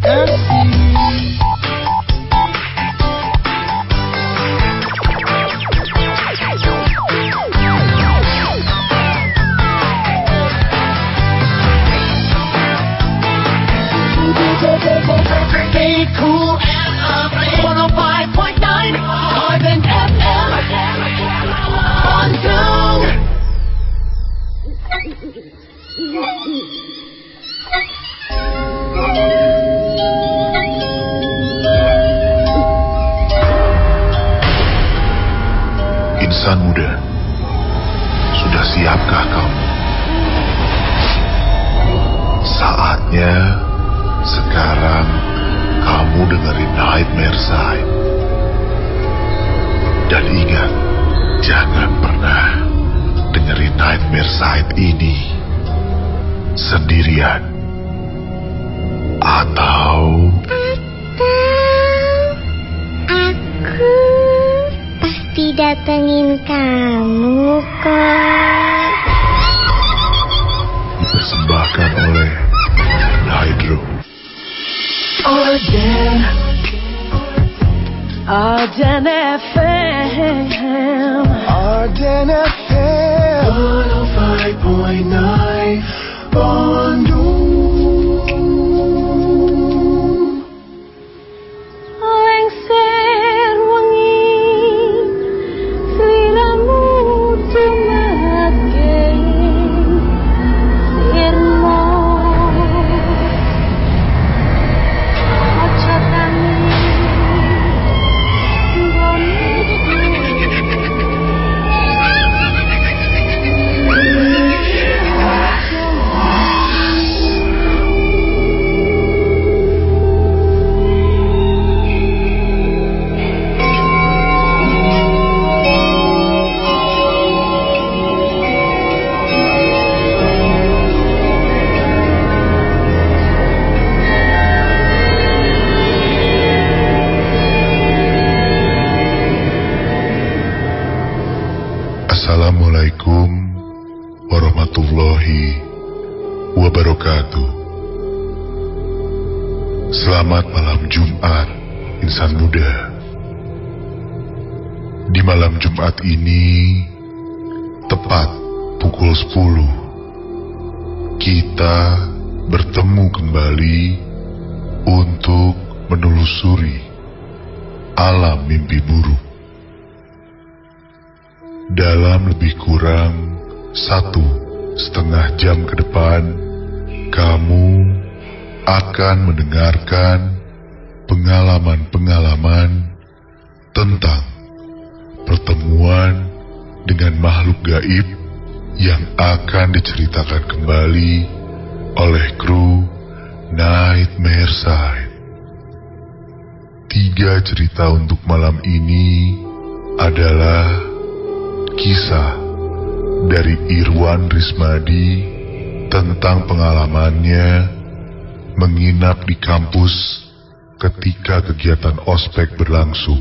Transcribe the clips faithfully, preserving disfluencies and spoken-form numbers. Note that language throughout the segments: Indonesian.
Insan muda, sudah siapkah kamu? Saatnya sekarang kamu dengerin Nightmare Side. Dan ingat, jangan pernah dengerin Nightmare Side ini sendirian. Atau aku pasti datengin kamu kok. Dipersembahkan oleh Hydro. Arden Arden F M Arden F M one oh five point nine Bandung. Lengser wengi sliramu tumake sirmo Assalamualaikum warahmatullahi wabarakatuh. Selamat malam Jumat, insan muda. Di malam Jumat ini, tepat pukul sepuluh, kita bertemu kembali untuk menelusuri alam mimpi buruk. Dalam lebih kurang satu setengah jam ke depan, kamu akan mendengarkan pengalaman-pengalaman tentang pertemuan dengan makhluk gaib yang akan diceritakan kembali oleh kru Nightmare Side. Tiga cerita untuk malam ini adalah kisah dari Irwan Rismadi tentang pengalamannya menginap di kampus ketika kegiatan ospek berlangsung.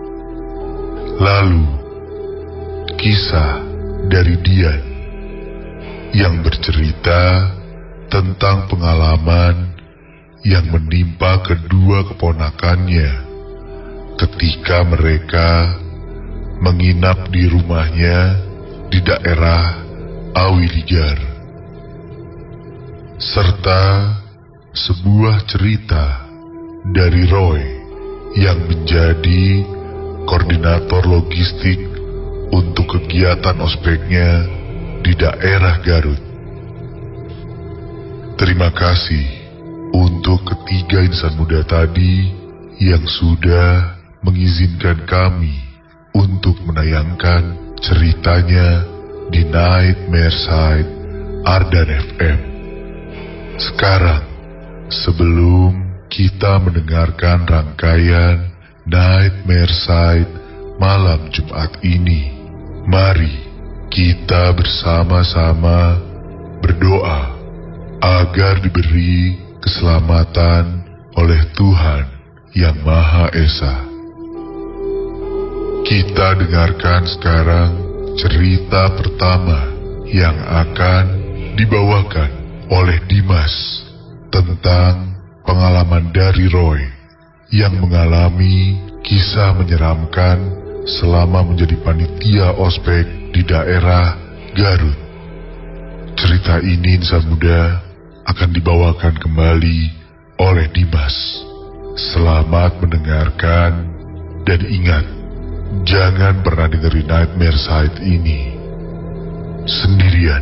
Lalu, kisah dari Dian yang bercerita tentang pengalaman yang menimpa kedua keponakannya ketika mereka menginap di rumahnya di daerah Awiligar, serta sebuah cerita dari Roy yang menjadi koordinator logistik untuk kegiatan ospeknya di daerah Garut. Terima kasih untuk ketiga insan muda tadi yang sudah mengizinkan kami untuk menayangkan ceritanya di Nightmare Side Ardan F M. Sekarang, sebelum kita mendengarkan rangkaian Nightmare Side malam Jumat ini, mari kita bersama-sama berdoa agar diberi keselamatan oleh Tuhan Yang Maha Esa. Kita dengarkan sekarang cerita pertama yang akan dibawakan oleh Dimas tentang pengalaman dari Roy yang mengalami kisah menyeramkan selama menjadi panitia ospek di daerah Garut. Cerita ini insan muda akan dibawakan kembali oleh Dimas. Selamat mendengarkan dan ingat, jangan pernah dengerin Nightmare Site ini sendirian.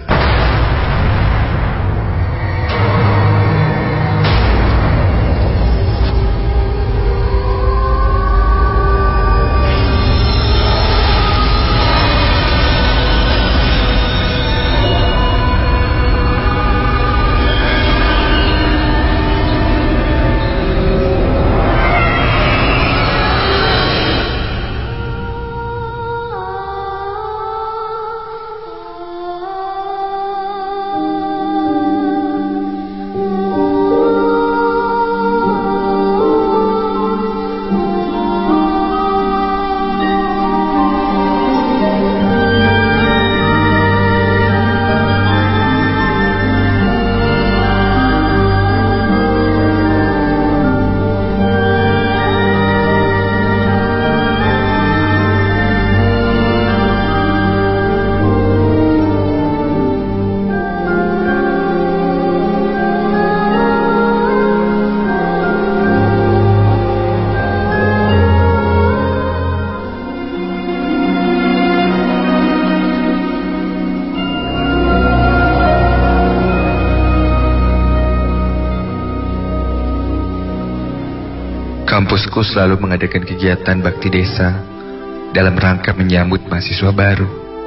Kampusku selalu mengadakan kegiatan bakti desa dalam rangka menyambut mahasiswa baru.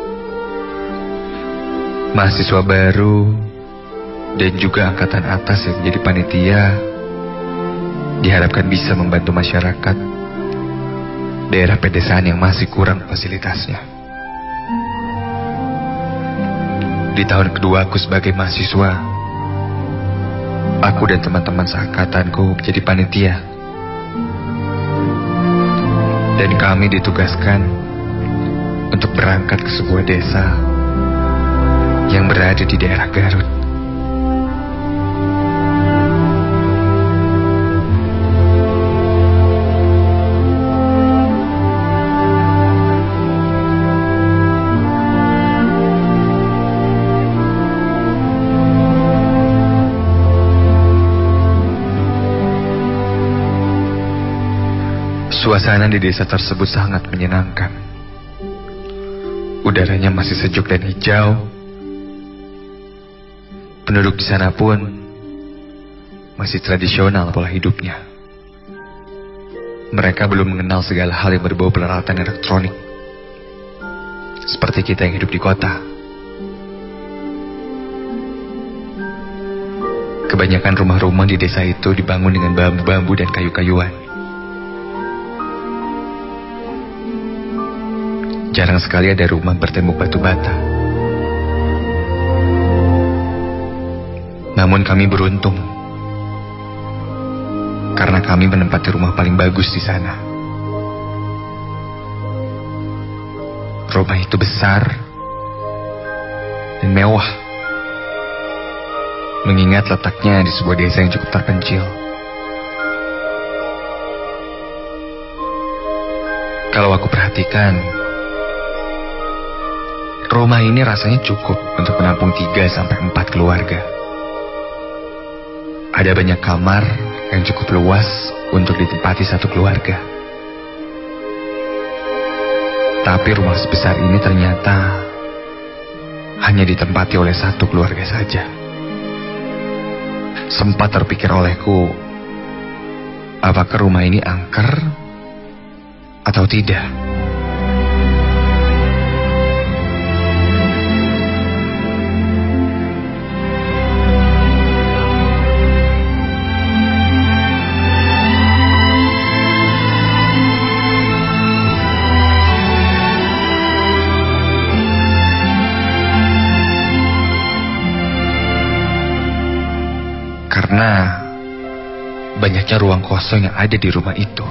Mahasiswa baru dan juga angkatan atas yang menjadi panitia diharapkan bisa membantu masyarakat daerah pedesaan yang masih kurang fasilitasnya. Di tahun kedua aku sebagai mahasiswa, aku dan teman-teman seangkatanku menjadi panitia. Dan kami ditugaskan untuk berangkat ke sebuah desa yang berada di daerah Garut. Suasana di desa tersebut sangat menyenangkan. Udaranya masih sejuk dan hijau. Penduduk di sana pun masih tradisional pola hidupnya. Mereka belum mengenal segala hal yang berbau peralatan elektronik, seperti kita yang hidup di kota. Kebanyakan rumah-rumah di desa itu dibangun dengan bambu-bambu dan kayu-kayuan. Jarang sekali ada rumah bertembok batu bata. Namun kami beruntung, karena kami menempati rumah paling bagus di sana. Rumah itu besar dan mewah, mengingat letaknya di sebuah desa yang cukup terpencil. Kalau aku perhatikan, rumah ini rasanya cukup untuk menampung tiga sampai empat keluarga. Ada banyak kamar yang cukup luas untuk ditempati satu keluarga. Tapi rumah sebesar ini ternyata hanya ditempati oleh satu keluarga saja. Sempat terpikir olehku, apakah rumah ini angker atau tidak? Karena banyaknya ruang kosong yang ada di rumah itu.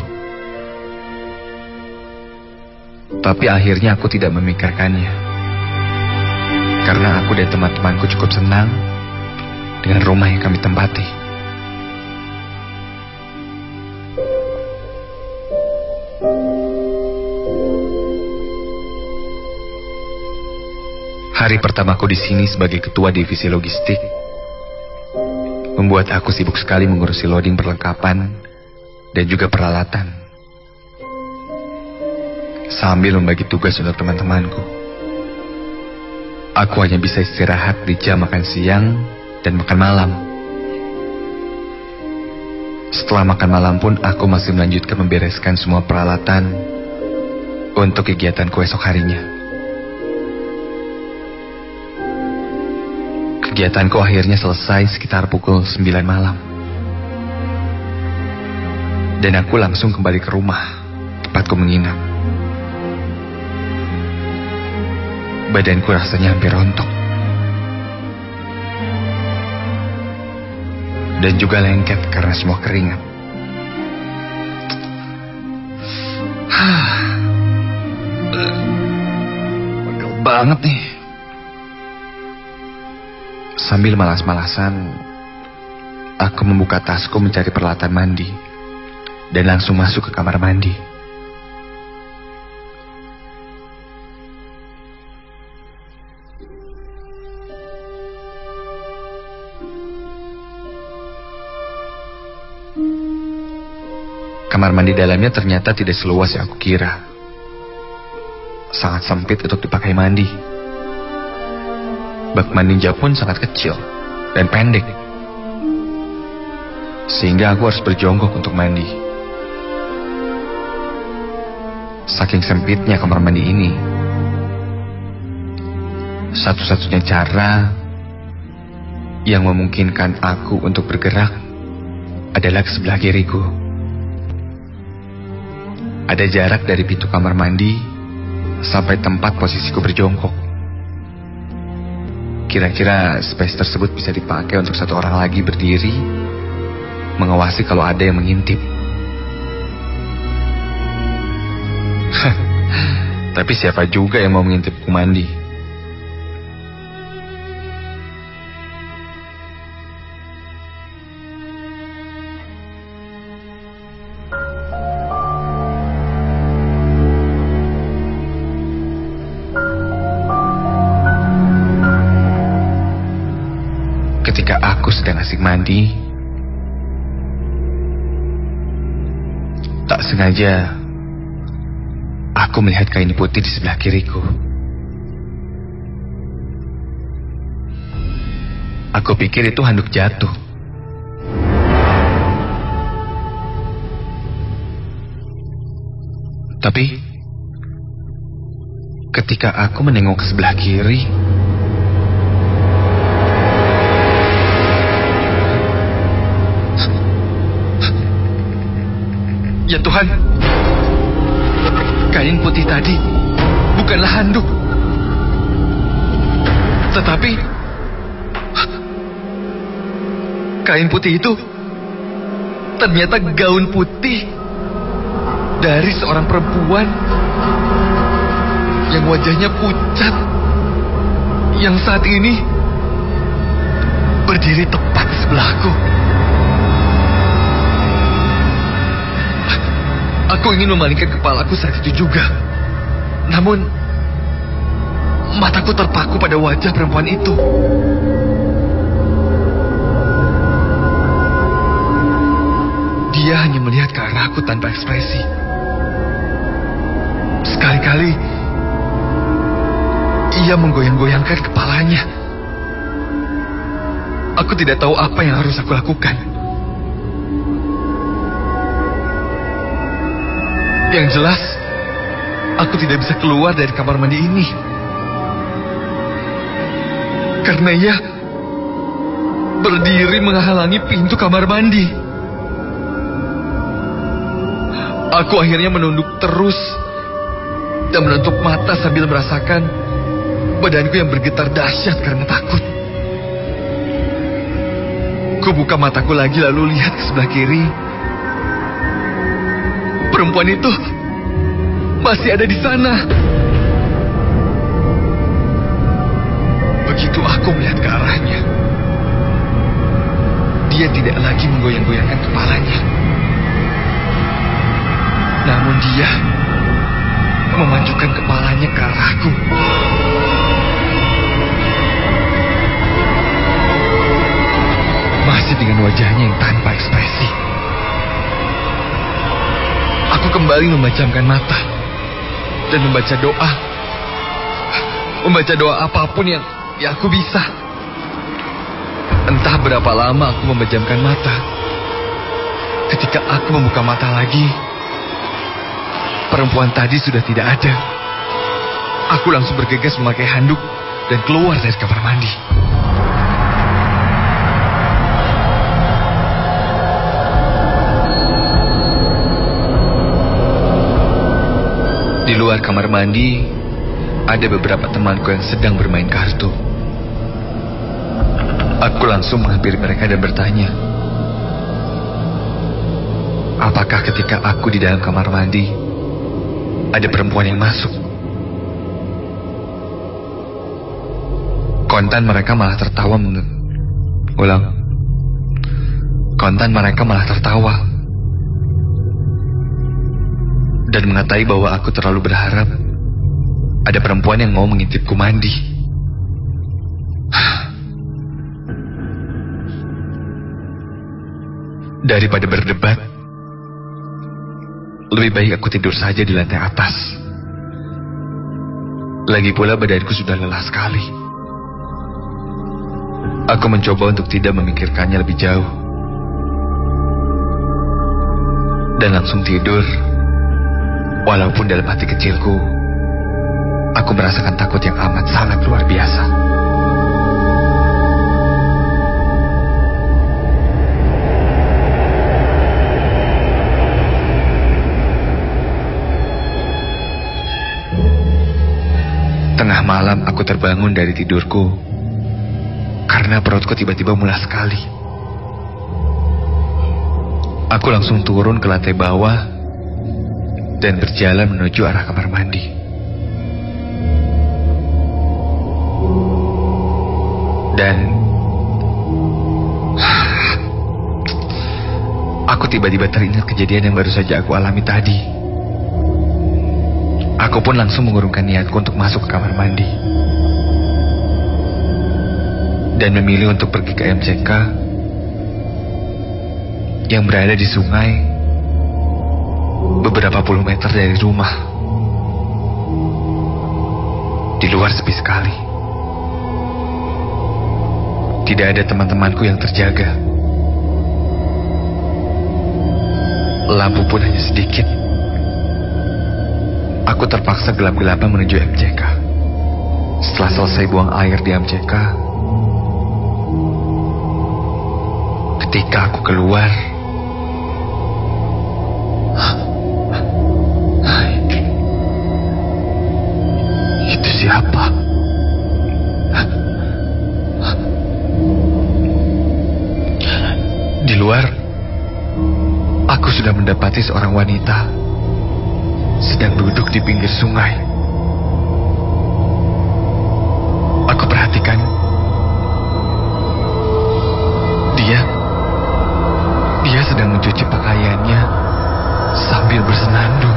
Tapi akhirnya aku tidak memikirkannya, karena aku dan teman-temanku cukup senang dengan rumah yang kami tempati. Hari pertamaku di sini sebagai ketua divisi logistik membuat aku sibuk sekali mengurusi loading perlengkapan dan juga peralatan, sambil membagi tugas untuk teman-temanku. Aku hanya bisa istirahat di jam makan siang dan makan malam. Setelah makan malam pun aku masih melanjutkan membereskan semua peralatan untuk kegiatanku esok harinya. Kegiatanku akhirnya selesai sekitar pukul sembilan malam. Dan aku langsung kembali ke rumah tempatku menginap. Badanku rasanya hampir rontok. Dan juga lengket karena semua keringat. Pegel banget nih. Sambil malas-malasan, aku membuka tasku mencari peralatan mandi dan langsung masuk ke kamar mandi. Kamar mandi dalamnya ternyata tidak seluas yang aku kira. Sangat sempit untuk dipakai mandi. Bak mandinya pun sangat kecil dan pendek, sehingga aku harus berjongkok untuk mandi. Saking sempitnya kamar mandi ini, satu-satunya cara yang memungkinkan aku untuk bergerak adalah ke sebelah kiriku. Ada jarak dari pintu kamar mandi sampai tempat posisiku berjongkok. Kira-kira space tersebut bisa dipakai untuk satu orang lagi berdiri, mengawasi kalau ada yang mengintip. Tapi siapa juga yang mau mengintipku mandi? Ketika aku sedang asik mandi, tak sengaja aku melihat kain putih di sebelah kiriku. Aku pikir itu handuk jatuh. Tapi ketika aku menengok ke sebelah kiri, ya Tuhan, kain putih tadi bukanlah handuk, tetapi kain putih itu ternyata gaun putih dari seorang perempuan yang wajahnya pucat, yang saat ini berdiri tepat di sebelahku. Aku ingin memalingkan kepalaku saat itu juga. Namun, mataku terpaku pada wajah perempuan itu. Dia hanya melihat ke arahku tanpa ekspresi. Sekali-kali, ia menggoyang-goyangkan kepalanya. Aku tidak tahu apa yang harus aku lakukan. Yang jelas, aku tidak bisa keluar dari kamar mandi ini. Karena ia berdiri menghalangi pintu kamar mandi. Aku akhirnya menunduk terus dan menutup mata sambil merasakan badanku yang bergetar dahsyat karena takut. Ku buka mataku lagi lalu lihat ke sebelah kiri. Perempuan itu masih ada di sana. Begitu aku melihat ke arahnya, dia tidak lagi menggoyang-goyangkan kepalanya. Namun dia memajukan kepalanya ke arahku. saja dengan wajahnya yang tanpa ekspresi. Aku kembali memejamkan mata dan membaca doa. Membaca doa apapun yang, yang aku bisa. Entah berapa lama aku memejamkan mata. Ketika aku membuka mata lagi, perempuan tadi sudah tidak ada. Aku langsung bergegas memakai handuk dan keluar dari kamar mandi. Di luar kamar mandi, ada beberapa temanku yang sedang bermain kartu. Aku langsung menghampiri mereka dan bertanya, apakah ketika aku di dalam kamar mandi, ada perempuan yang masuk? Kontan mereka malah tertawa. Ulang. Kontan mereka malah tertawa dan mengatai bahwa aku terlalu berharap ada perempuan yang mau mengintipku mandi. Daripada berdebat, lebih baik aku tidur saja di lantai atas. Lagi pula badanku sudah lelah sekali. Aku mencoba untuk tidak memikirkannya lebih jauh dan langsung tidur. Walaupun dalam hati kecilku, aku merasakan takut yang amat sangat luar biasa. Tengah malam aku terbangun dari tidurku karena perutku tiba-tiba mulas sekali. Aku langsung turun ke lantai bawah dan berjalan menuju arah kamar mandi. Dan aku tiba-tiba teringat kejadian yang baru saja aku alami tadi. Aku pun langsung mengurungkan niatku untuk masuk ke kamar mandi dan memilih untuk pergi ke M C K yang berada di sungai beberapa puluh meter dari rumah. Di luar sepi sekali. Tidak ada teman-temanku yang terjaga. Lampu pun hanya sedikit. Aku terpaksa gelap-gelapan menuju M C K. Setelah selesai buang air di M C K, ketika aku keluar, itu siapa? Di luar, aku sudah mendapati seorang wanita sedang duduk di pinggir sungai. Aku perhatikan, dia, dia sedang mencuci pakaiannya sambil bersenandung.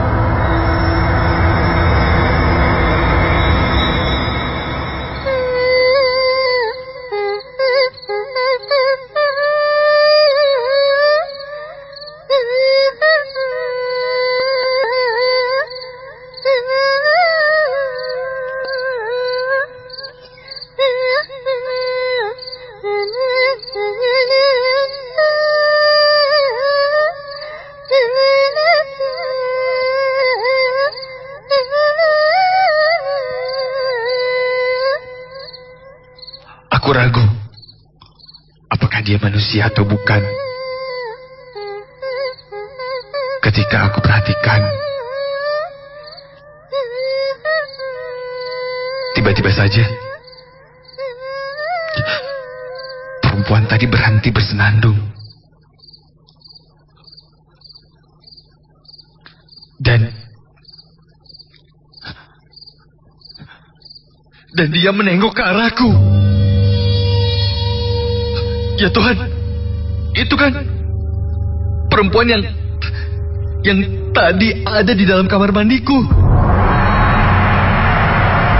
Aku ragu, apakah dia manusia atau bukan. Ketika aku perhatikan, tiba-tiba saja perempuan tadi berhenti bersenandung. Dan Dan dia menengok ke arahku. Ya Tuhan, itu kan perempuan yang yang tadi ada di dalam kamar mandiku.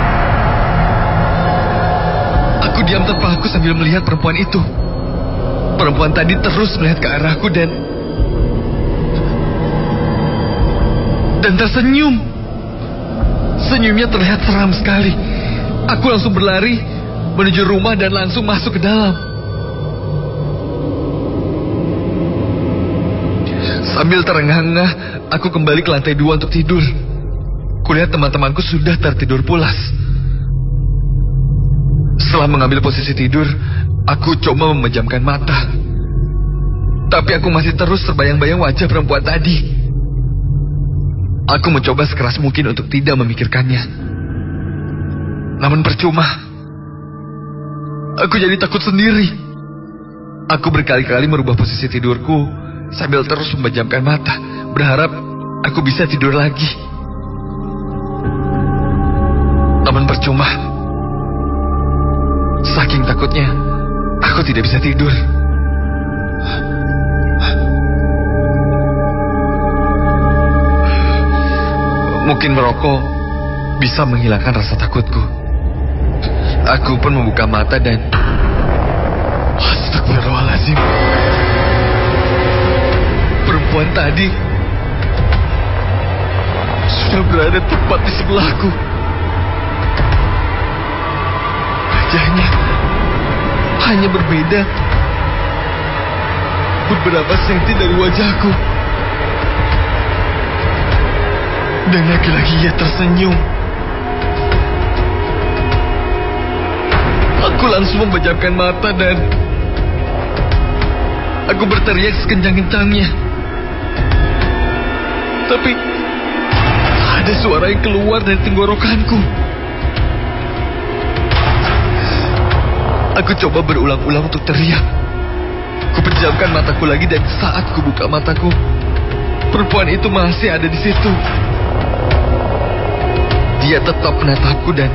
Aku diam terpaku sambil melihat perempuan itu. Perempuan tadi terus melihat ke arahku dan dan tersenyum. Senyumnya terlihat seram sekali. Aku langsung berlari menuju rumah dan langsung masuk ke dalam. Sambil terengah-engah, aku kembali ke lantai dua untuk tidur. Kulihat teman-temanku sudah tertidur pulas. Setelah mengambil posisi tidur, aku coba memejamkan mata. Tapi aku masih terus terbayang-bayang wajah perempuan tadi. Aku mencoba sekeras mungkin untuk tidak memikirkannya. Namun percuma. Aku jadi takut sendiri. Aku berkali-kali merubah posisi tidurku sambil terus memejamkan mata, berharap aku bisa tidur lagi. Namun percuma. Saking takutnya, aku tidak bisa tidur. Mungkin merokok bisa menghilangkan rasa takutku. Aku pun membuka mata dan... Astagfirullahaladzim. Perempuan tadi sudah berada tepat di sebelahku. Wajahnya hanya berbeda beberapa senti dari wajahku. Dan lagi-lagi ia tersenyum. Aku langsung memejamkan mata dan aku berteriak sekencang-kencangnya. Tapi ada suara yang keluar dari tenggorokanku. Aku coba berulang-ulang untuk teriak. Ku pejamkan mataku lagi dan saat ku buka mataku, perempuan itu masih ada di situ. Dia tetap menatapku dan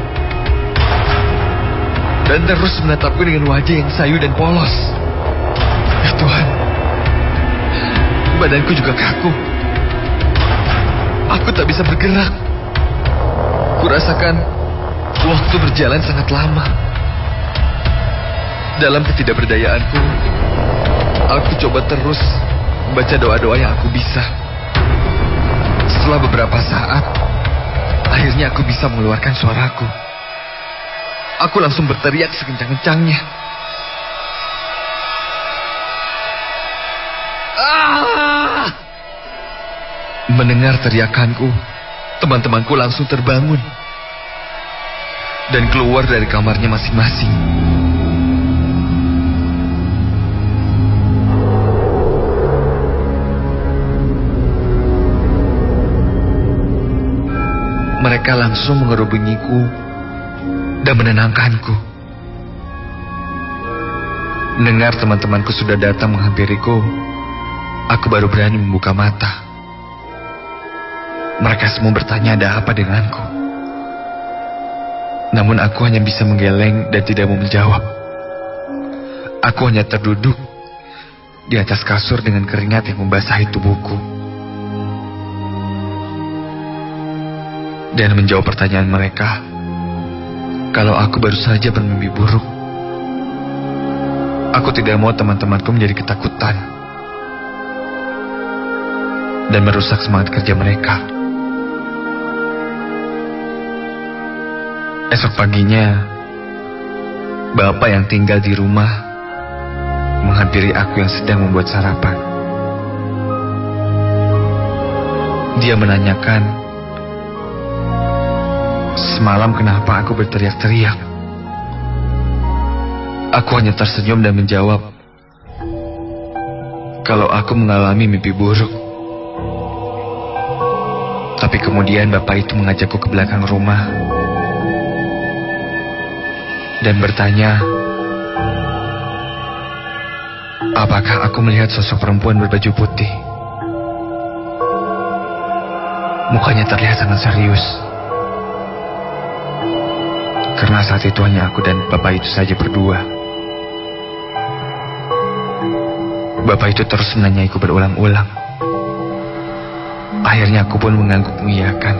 dan terus menatapku dengan wajah yang sayu dan polos. Ya Tuhan, badanku juga kaku. Aku tak bisa bergerak. Kurasakan waktu berjalan sangat lama. Dalam ketidakberdayaanku, aku coba terus membaca doa-doa yang aku bisa. Setelah beberapa saat, akhirnya aku bisa mengeluarkan suaraku. Aku langsung berteriak sekencang-kencangnya. Ah! Mendengar teriakanku, teman-temanku langsung terbangun dan keluar dari kamarnya masing-masing. Mereka langsung mengerubungiku dan menenangkanku. Mendengar teman-temanku sudah datang menghampiriku, aku baru berani membuka mata. Mereka semua bertanya ada apa denganku. Namun aku hanya bisa menggeleng dan tidak mau menjawab. Aku hanya terduduk di atas kasur dengan keringat yang membasahi tubuhku. Dan menjawab pertanyaan mereka, kalau aku baru saja bermimpi buruk. Aku tidak mau teman-temanku menjadi ketakutan dan merusak semangat kerja mereka. Esok paginya, bapak yang tinggal di rumah menghampiri aku yang sedang membuat sarapan. Dia menanyakan, semalam kenapa aku berteriak-teriak? Aku hanya tersenyum dan menjawab, kalau aku mengalami mimpi buruk. Tapi kemudian bapak itu mengajakku ke belakang rumah dan bertanya, apakah aku melihat sosok perempuan berbaju putih? Mukanya terlihat sangat serius. Karena saat itu hanya aku dan bapak itu saja berdua. Bapak itu terus menanyaiku berulang-ulang. Akhirnya aku pun mengangguk mengiyakan.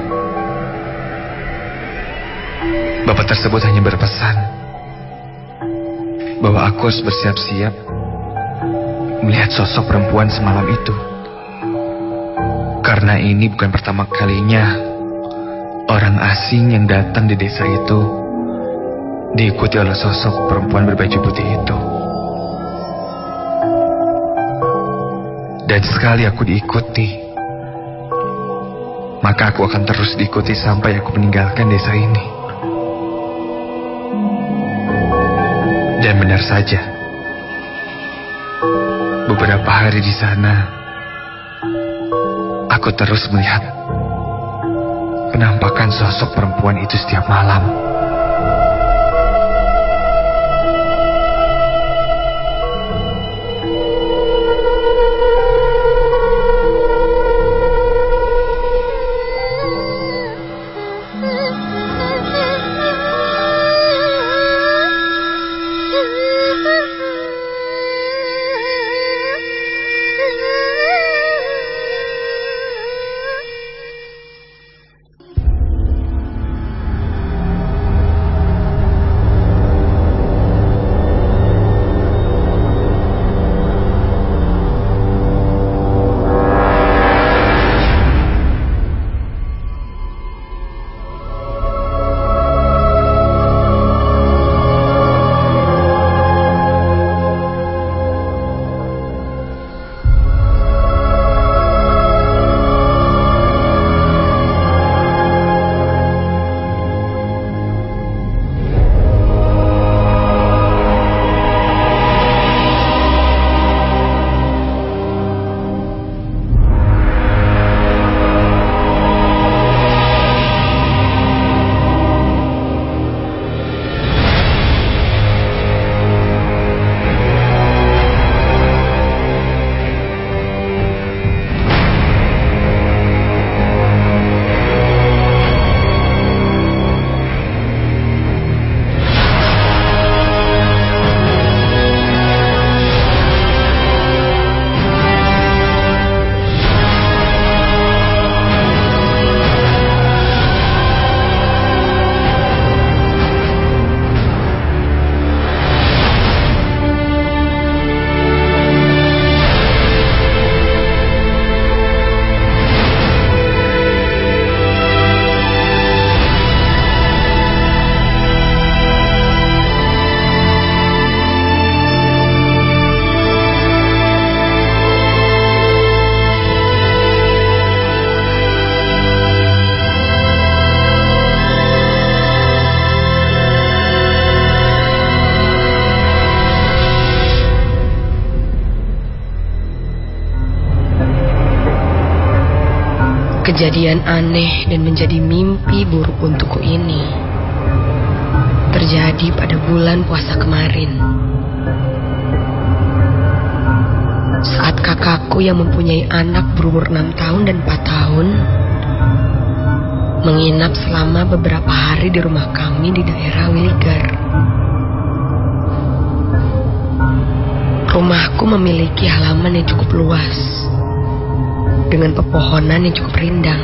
Bapak tersebut hanya berpesan bahwa aku harus bersiap-siap melihat sosok perempuan semalam itu. Karena ini bukan pertama kalinya orang asing yang datang di desa itu diikuti oleh sosok perempuan berbaju putih itu. Dan sekali aku diikuti, maka aku akan terus diikuti sampai aku meninggalkan desa ini. Dan benar saja, beberapa hari di sana, aku terus melihat penampakan sosok perempuan itu setiap malam. Kejadian aneh dan menjadi mimpi buruk untukku ini terjadi pada bulan puasa kemarin. Saat kakakku yang mempunyai anak berumur enam tahun dan empat tahun menginap selama beberapa hari di rumah kami di daerah Wiligar. Rumahku memiliki halaman yang cukup luas dengan pepohonan yang cukup rindang.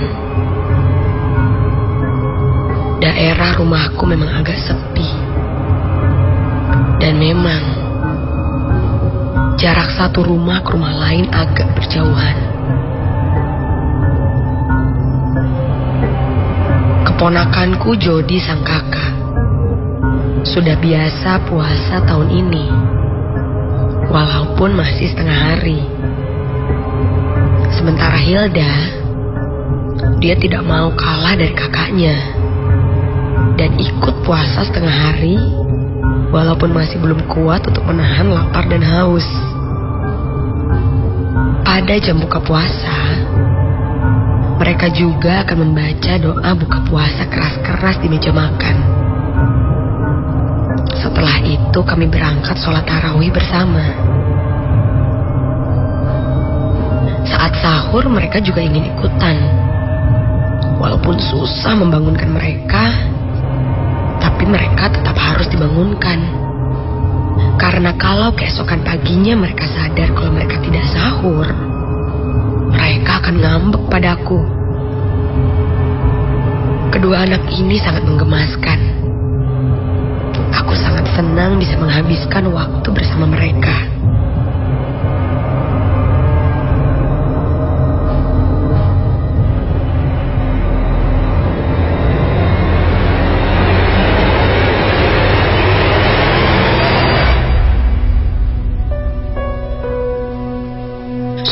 Daerah rumahku memang agak sepi. Dan memang jarak satu rumah ke rumah lain agak berjauhan. Keponakanku Jody sang kakak sudah biasa puasa tahun ini, walaupun masih setengah hari. Sementara Hilda, dia tidak mau kalah dari kakaknya dan ikut puasa setengah hari walaupun masih belum kuat untuk menahan lapar dan haus. Pada jam buka puasa, mereka juga akan membaca doa buka puasa keras-keras di meja makan. Setelah itu kami berangkat sholat tarawih bersama. Saat sahur mereka juga ingin ikutan. Walaupun susah membangunkan mereka, tapi mereka tetap harus dibangunkan. Karena kalau keesokan paginya mereka sadar kalau mereka tidak sahur, mereka akan ngambek padaku. Kedua anak ini sangat menggemaskan. Aku sangat senang bisa menghabiskan waktu bersama mereka.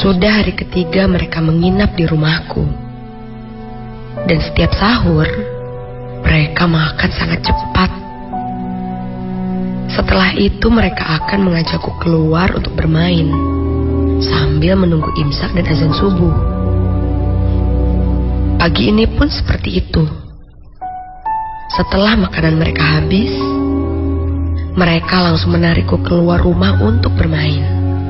Sudah hari ketiga mereka menginap di rumahku. Dan setiap sahur, mereka makan sangat cepat. Setelah itu mereka akan mengajakku keluar untuk bermain, sambil menunggu imsak dan azan subuh. Pagi ini pun seperti itu. Setelah makanan mereka habis, mereka langsung menarikku keluar rumah untuk bermain.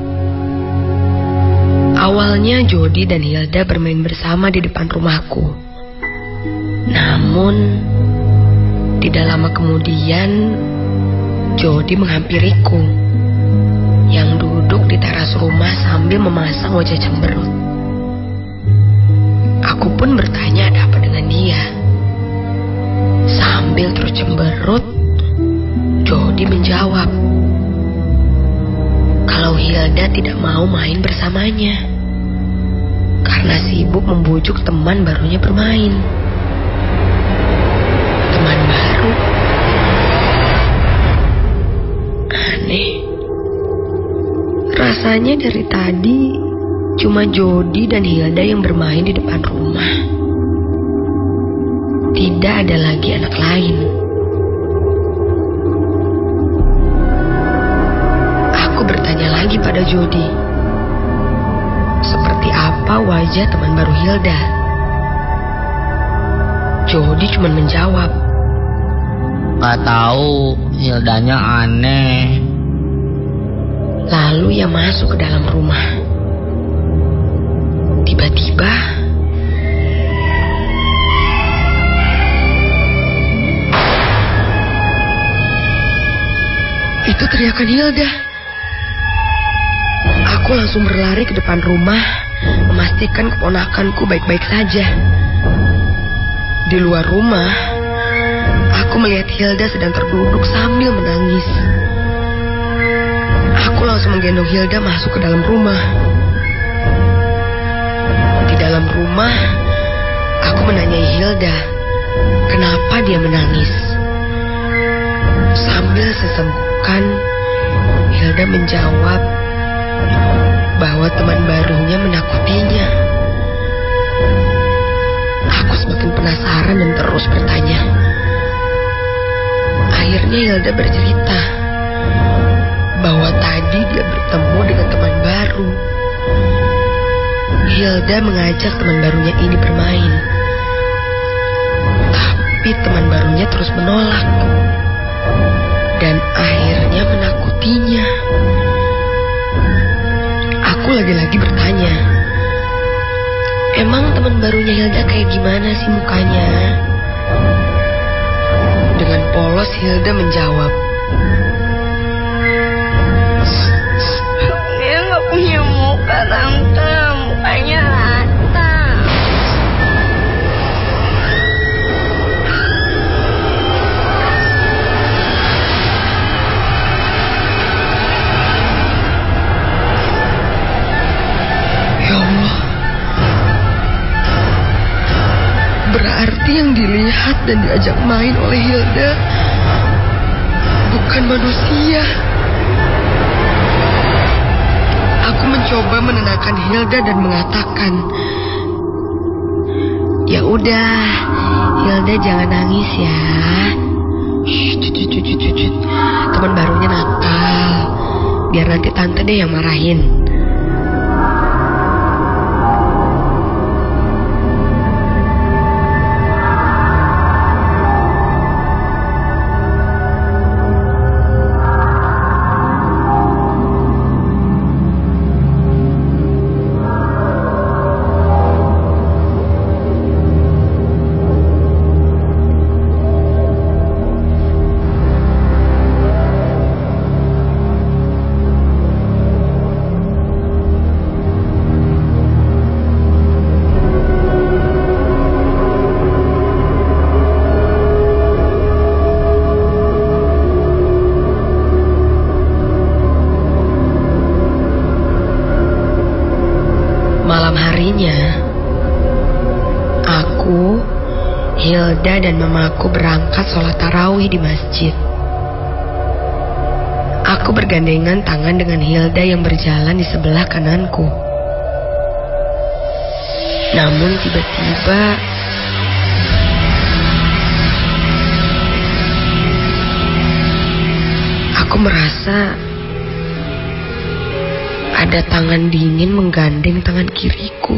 Awalnya Jody dan Hilda bermain bersama di depan rumahku. Namun, tidak lama kemudian, Jody menghampiriku, yang duduk di teras rumah sambil memasang wajah cemberut. Aku pun bertanya ada apa dengan dia. Sambil terus cemberut, Jody menjawab kalau Hilda tidak mau main bersamanya karena sibuk membujuk teman barunya bermain. Teman baru? Aneh. Rasanya dari tadi cuma Jody dan Hilda yang bermain di depan rumah. Tidak ada lagi anak lain. Aku bertanya lagi pada Jody, seperti apa wajah teman baru Hilda? Jody cuma menjawab, "Gak tahu, Hildanya aneh." Lalu ia masuk ke dalam rumah. Tiba-tiba itu teriakan Hilda. Aku langsung berlari ke depan rumah, memastikan keponakanku baik-baik saja. Di luar rumah, aku melihat Hilda sedang terduduk sambil menangis. Aku langsung menggendong Hilda masuk ke dalam rumah. Di dalam rumah, aku menanyai Hilda, kenapa dia menangis. Sambil sesembuhkan, Hilda menjawab bahwa teman barunya menakutinya. Aku semakin penasaran dan terus bertanya. Akhirnya Hilda bercerita bahwa tadi dia bertemu dengan teman baru. Hilda mengajak teman barunya ini bermain, tapi teman barunya terus menolak dan akhirnya menakutinya. Aku lagi-lagi bertanya, emang teman barunya Hilda kayak gimana sih mukanya? Dengan polos Hilda menjawab, dia nggak punya muka, tante. Mukanya rata. ya Allah, berarti yang dilihat dan diajak main oleh Hilda bukan manusia. Aku mencoba menenangkan Hilda dan mengatakan, ya udah, Hilda jangan nangis ya. Shh, cut, cut, cut, cut, cut. Teman barunya nakal, biar nanti tante deh yang marahin. Malam harinya, aku, Hilda dan mamaku berangkat sholat tarawih di masjid. Aku bergandengan tangan dengan Hilda yang berjalan di sebelah kananku. Namun tiba-tiba aku merasa ada tangan dingin menggandeng tangan kiriku.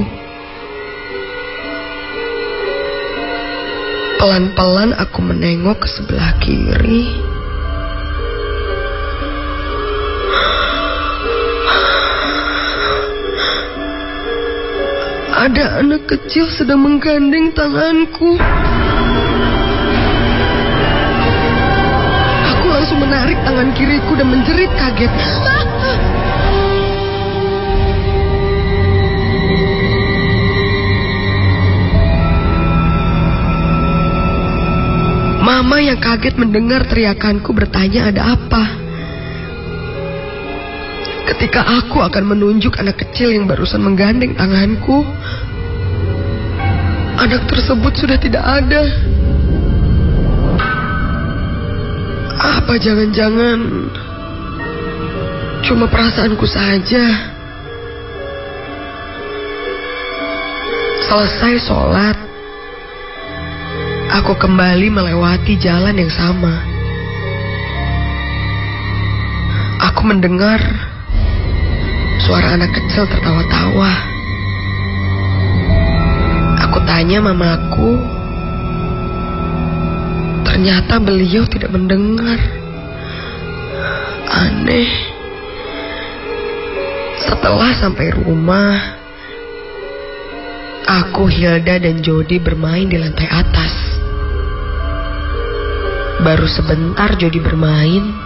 Pelan-pelan aku menengok ke sebelah kiri. Ada anak kecil sedang menggandeng tanganku. Aku langsung menarik tangan kiriku dan menjerit kaget. Mama yang kaget mendengar teriakanku bertanya ada apa. Ketika aku akan menunjuk anak kecil yang barusan menggandeng tanganku, anak tersebut sudah tidak ada. Apa jangan-jangan cuma perasaanku saja? Selesai sholat, aku kembali melewati jalan yang sama. Aku mendengar suara anak kecil tertawa-tawa. Aku tanya mamaku, ternyata beliau tidak mendengar. Aneh. Setelah sampai rumah, aku, Hilda, dan Jody bermain di lantai atas. Baru sebentar Jody bermain,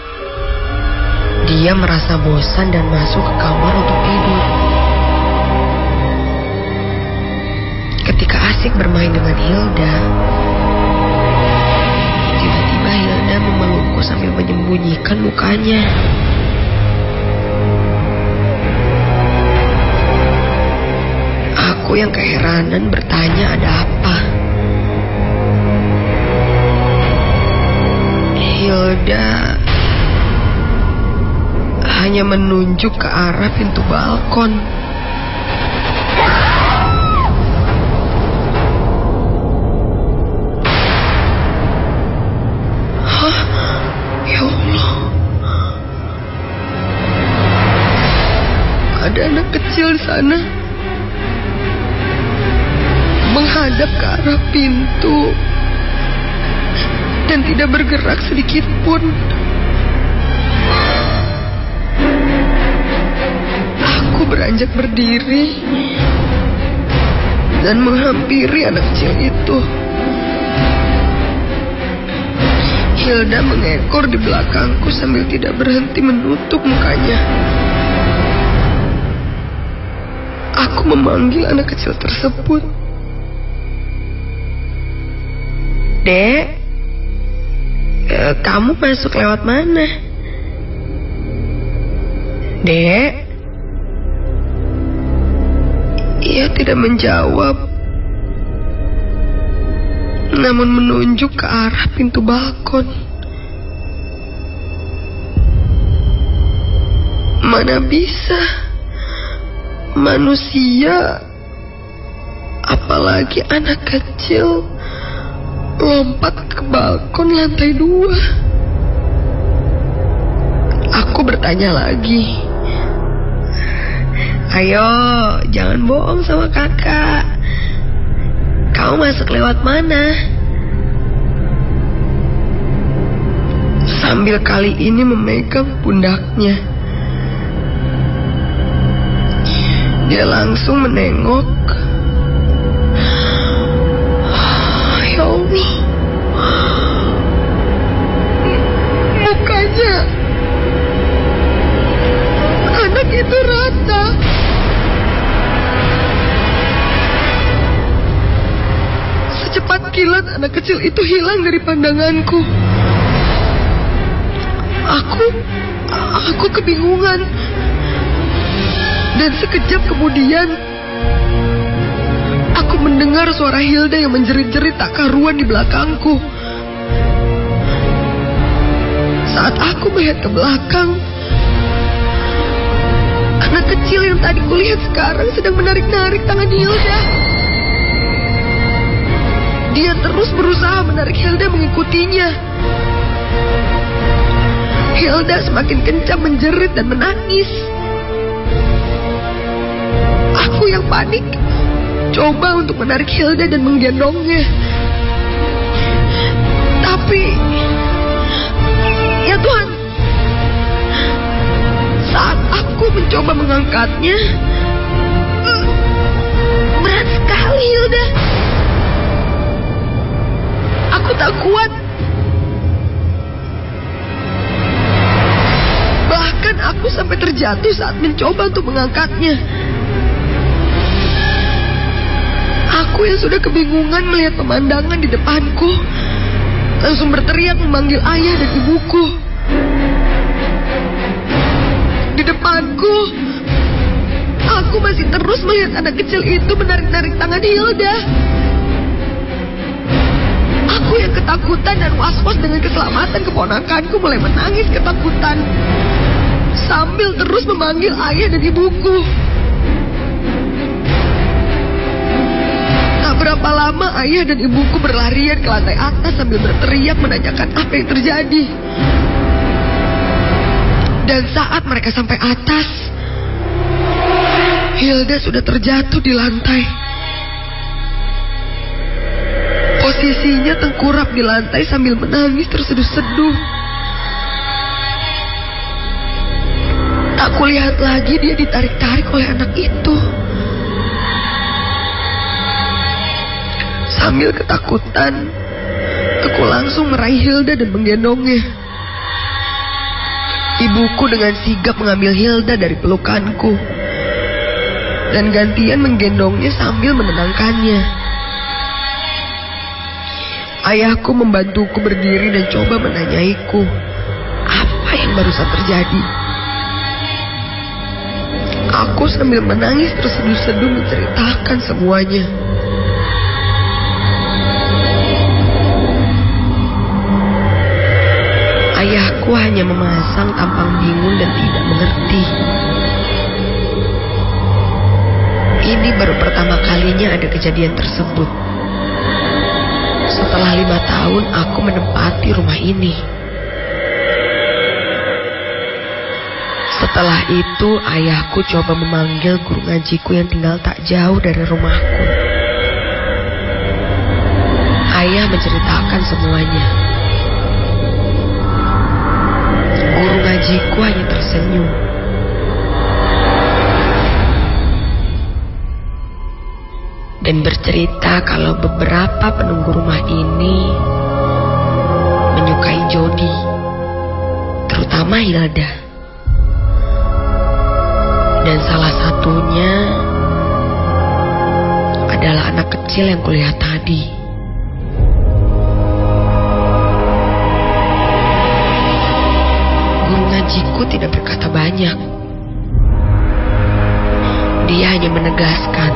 dia merasa bosan dan masuk ke kamar untuk tidur. Ketika asik bermain dengan Hilda, tiba-tiba Hilda memelukku sambil menyembunyikan mukanya. Aku yang keheranan bertanya ada apa. Hilda hanya menunjuk ke arah pintu balkon. Hah? Ya Allah. Ada anak kecil di sana, menghadap ke arah pintu dan tidak bergerak sedikit pun. Aku beranjak berdiri dan menghampiri anak kecil itu. Hilda mengekor di belakangku sambil tidak berhenti menutup mukanya. Aku memanggil anak kecil tersebut. Dek, eh, kamu masuk lewat mana? Dek. Ia tidak menjawab, namun menunjuk ke arah pintu balkon. Mana bisa manusia, apalagi anak kecil, lompat ke balkon lantai dua. Aku bertanya lagi. Ayo, jangan bohong sama kakak. Kamu masuk lewat mana? Sambil kali ini memegang pundaknya, dia langsung menengok. Ya Allah, mukanya anak itu rata. Secepat kilat anak kecil itu hilang dari pandanganku. Aku, aku kebingungan. Dan sekejap kemudian, aku mendengar suara Hilda yang menjerit-jerit tak karuan di belakangku. Saat aku melihat ke belakang, Anak kecil yang tadi kulihat sekarang sedang menarik-narik tangan Hilda. Dia terus berusaha menarik Hilda mengikutinya. Hilda semakin kencang menjerit dan menangis. Aku yang panik, coba untuk menarik Hilda dan menggendongnya. Tapi, ya Tuhan, saat aku mencoba mengangkatnya, berat sekali Hilda. Aku tak kuat. Bahkan aku sampai terjatuh saat mencoba untuk mengangkatnya. Aku yang sudah kebingungan melihat pemandangan di depanku, langsung berteriak memanggil ayah dan ibuku. Di depanku, aku masih terus melihat anak kecil itu menarik-narik tangan Hilda. Aku yang ketakutan dan was-was dengan keselamatan keponakanku mulai menangis ketakutan sambil terus memanggil ayah dan ibuku. Tak berapa lama ayah dan ibuku berlarian ke lantai atas sambil berteriak menanyakan apa yang terjadi. Dan saat mereka sampai atas, Hilda sudah terjatuh di lantai. Posisinya tengkurap di lantai sambil menangis terseduh-seduh. Tak kulihat lagi dia ditarik-tarik oleh anak itu. Sambil ketakutan, aku langsung meraih Hilda dan menggendongnya. Ibuku dengan sigap mengambil Hilda dari pelukanku dan gantian menggendongnya sambil menenangkannya. Ayahku membantuku berdiri dan coba menanyaiku apa yang barusan terjadi. Aku sambil menangis terseduh-seduh menceritakan semuanya. Ayahku hanya memasang tampang bingung dan tidak mengerti. Ini baru pertama kalinya ada kejadian tersebut. Setelah lima tahun aku menempati rumah ini. Setelah itu ayahku coba memanggil guru ngajiku yang tinggal tak jauh dari rumahku. Ayah menceritakan semuanya. Guru ngajiku hanya tersenyum. Dan bercerita kalau beberapa penunggu rumah ini menyukai Jody, terutama Hilda. Dan salah satunya adalah anak kecil yang kulihat tadi. Guru ngajiku tidak berkata banyak. Dia hanya menegaskan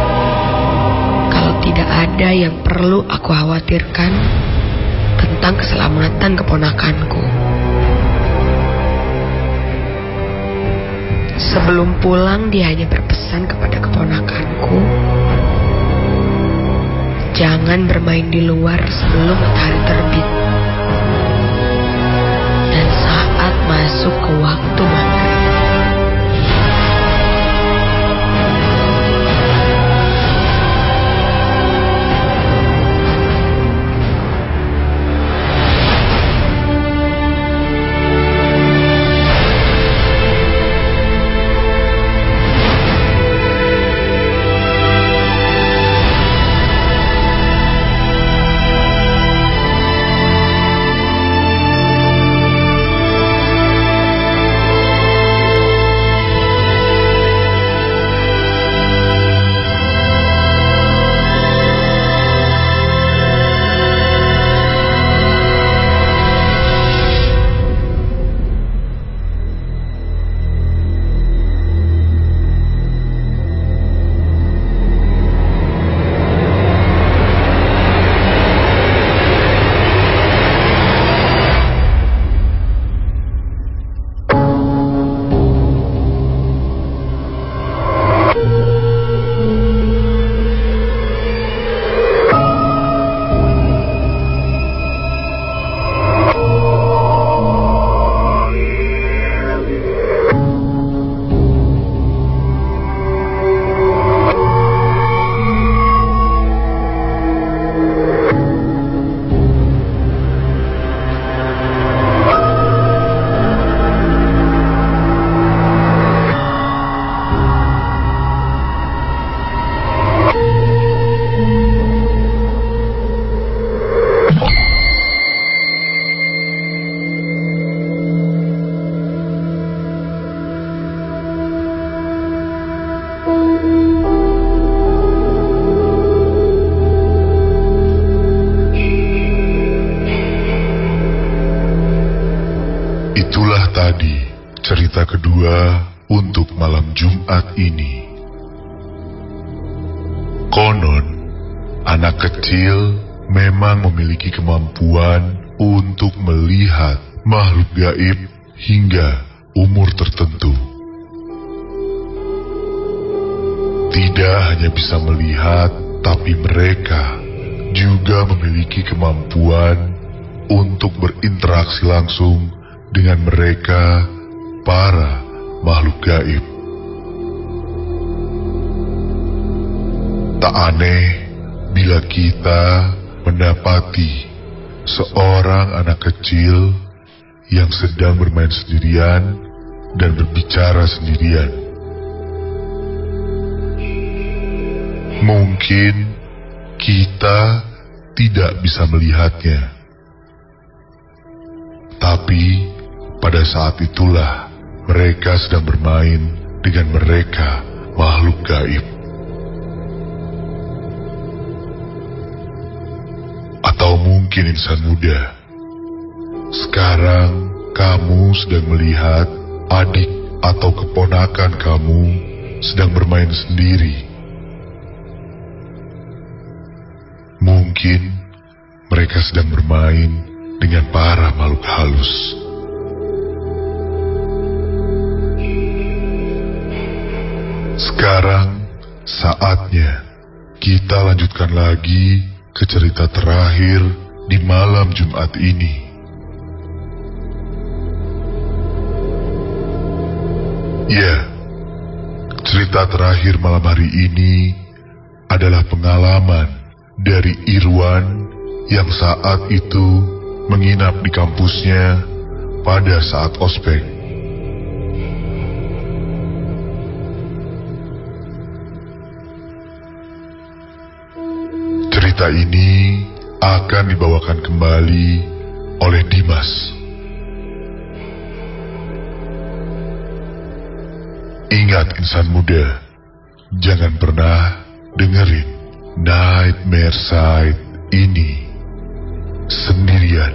tidak ada yang perlu aku khawatirkan tentang keselamatan keponakanku. Sebelum pulang dia hanya berpesan kepada keponakanku, jangan bermain di luar sebelum matahari terbit. Dan saat masuk ke waktu maghrib. cerita kedua untuk malam Jumat ini. Konon, anak kecil memang memiliki kemampuan untuk melihat makhluk gaib hingga umur tertentu. Tidak hanya bisa melihat, tapi mereka juga memiliki kemampuan untuk berinteraksi langsung dengan mereka, para makhluk gaib. Tak aneh bila kita mendapati seorang anak kecil yang sedang bermain sendirian dan berbicara sendirian. Mungkin kita tidak bisa melihatnya, tapi pada saat itulah mereka sedang bermain dengan mereka, makhluk gaib. Atau mungkin insan muda, sekarang kamu sedang melihat adik atau keponakan kamu sedang bermain sendiri. Mungkin mereka sedang bermain dengan para makhluk halus. Sekarang saatnya kita lanjutkan lagi ke cerita terakhir di malam Jumat ini. Ya, cerita terakhir malam hari ini adalah pengalaman dari Irwan yang saat itu menginap di kampusnya pada saat ospek. Cerita ini akan dibawakan kembali oleh Dimas. Ingat insan muda, jangan pernah dengerin Nightmare Side ini sendirian.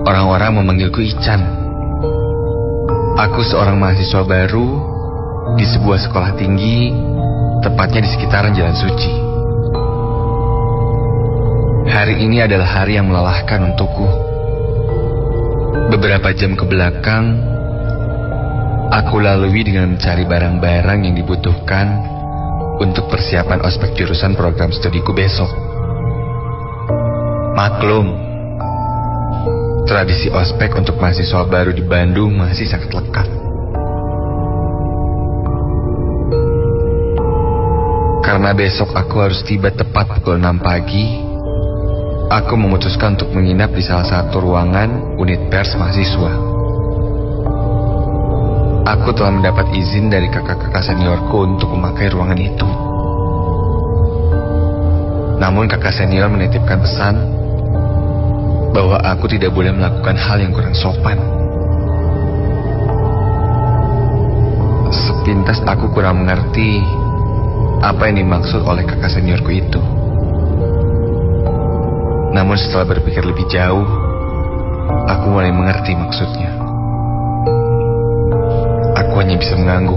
Orang-orang memanggilku Ican. Aku seorang mahasiswa baru di sebuah sekolah tinggi, tepatnya di sekitaran Jalan Suci. Hari ini adalah hari yang melelahkan untukku. Beberapa jam ke belakang, aku lalui dengan mencari barang-barang yang dibutuhkan untuk persiapan ospek jurusan program studiku besok. Maklum, tradisi ospek untuk mahasiswa baru di Bandung masih sangat lekat. Karena besok aku harus tiba tepat pukul enam pagi, aku memutuskan untuk menginap di salah satu ruangan unit pers mahasiswa. Aku telah mendapat izin dari kakak-kakak seniorku untuk memakai ruangan itu. Namun kakak senior menitipkan pesan bahwa aku tidak boleh melakukan hal yang kurang sopan. Sepintas aku kurang mengerti apa yang dimaksud oleh kakak seniorku itu. Namun setelah berpikir lebih jauh, aku mulai mengerti maksudnya. Aku hanya bisa mengangguk.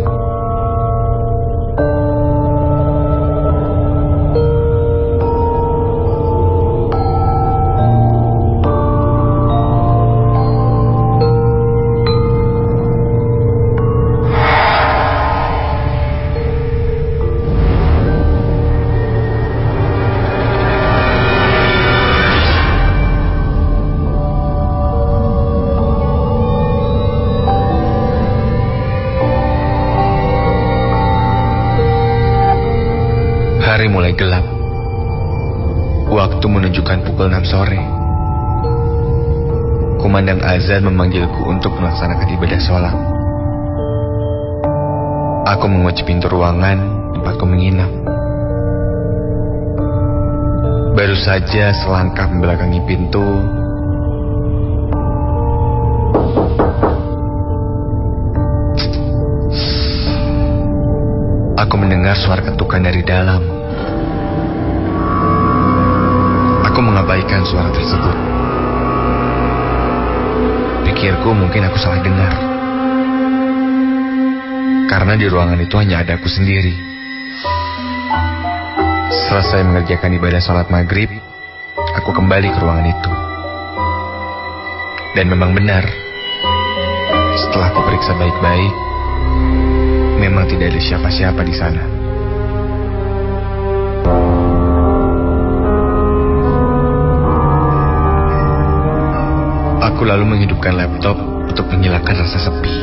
Hari mulai gelap. Waktu menunjukkan pukul enam sore. Kumandang azan memanggilku untuk melaksanakan ibadah sholat. Aku mengunci pintu ruangan tempatku menginap. Baru saja selangkah membelakangi pintu, aku mendengar suara ketukan dari dalam. Aku mengabaikan suara tersebut. Pikirku mungkin aku salah dengar. Karena di ruangan itu hanya ada aku sendiri. Selesai mengerjakan ibadah sholat maghrib, aku kembali ke ruangan itu. Dan memang benar, setelah aku periksa baik-baik, memang tidak ada siapa-siapa di sana. Aku lalu menghidupkan laptop untuk menghilangkan rasa sepi.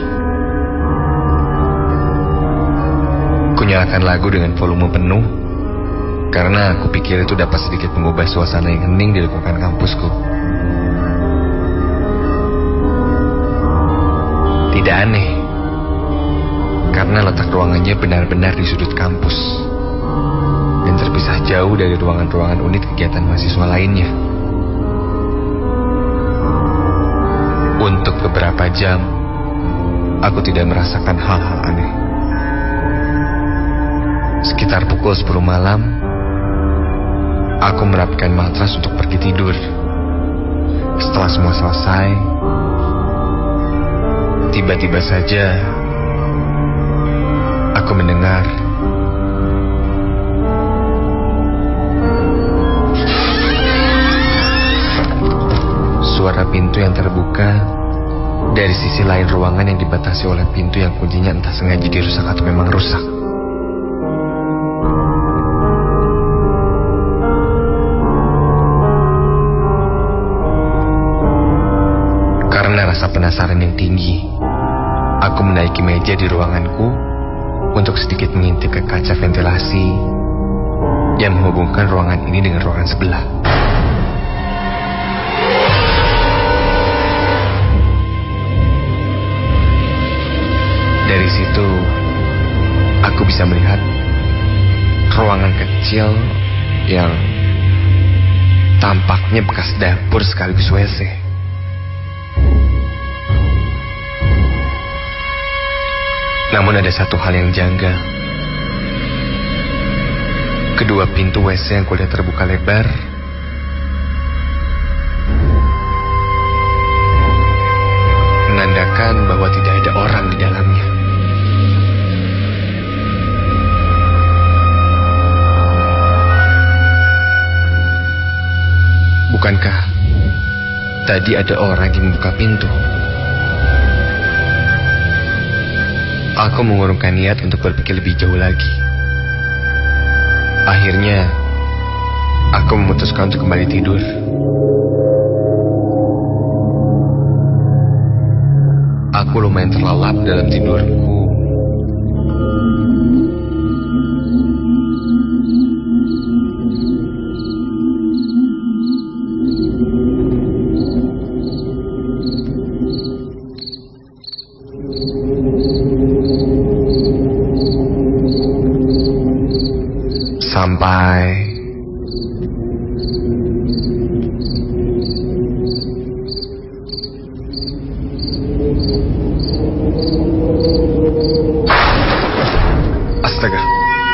Kunyalakan lagu dengan volume penuh, karena aku pikir itu dapat sedikit mengubah suasana yang hening di lingkungan kampusku. Tidak aneh, karena letak ruangannya benar-benar di sudut kampus dan terpisah jauh dari ruangan-ruangan unit kegiatan mahasiswa lainnya. Untuk beberapa jam, aku tidak merasakan hal-hal aneh. Sekitar pukul sepuluh malam, aku merapikan matras untuk pergi tidur. Setelah semua selesai, tiba-tiba saja aku mendengar suara pintu yang terbuka dari sisi lain ruangan yang dibatasi oleh pintu yang kuncinya entah sengaja dirusak atau memang rusak. Karena rasa penasaran yang tinggi, aku menaiki meja di ruanganku untuk sedikit mengintip ke kaca ventilasi yang menghubungkan ruangan ini dengan ruangan sebelah. Dari situ, aku bisa melihat ruangan kecil yang tampaknya bekas dapur sekaligus W C. Namun ada satu hal yang janggal. Kedua pintu W C yang kulihat terbuka lebar, Tadi ada orang yang membuka pintu. Aku mengurungkan niat untuk berpikir lebih jauh lagi. Akhirnya, aku memutuskan untuk kembali tidur. Aku lumayan terlelap dalam tidurku. Sampai astaga.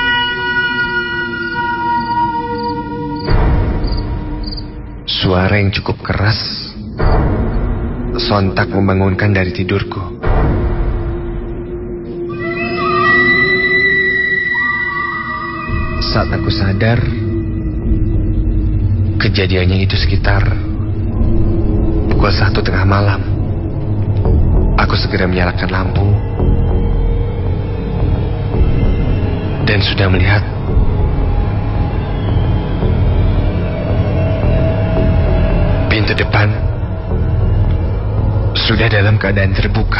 Suara yang cukup keras sontak membangunkan dari tidurku. Saat aku sadar, kejadiannya itu sekitar pukul satu tengah malam. Aku segera menyalakan lampu dan sudah melihat pintu depan sudah dalam keadaan terbuka.